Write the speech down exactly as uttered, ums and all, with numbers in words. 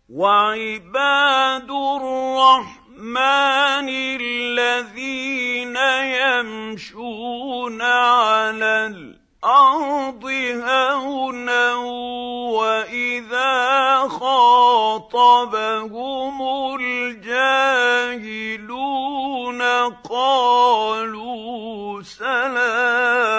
وعباد الرحمن الذين يمشون على الأرض هونا وإذا خاطبهم الجاهلون قالوا سلاما.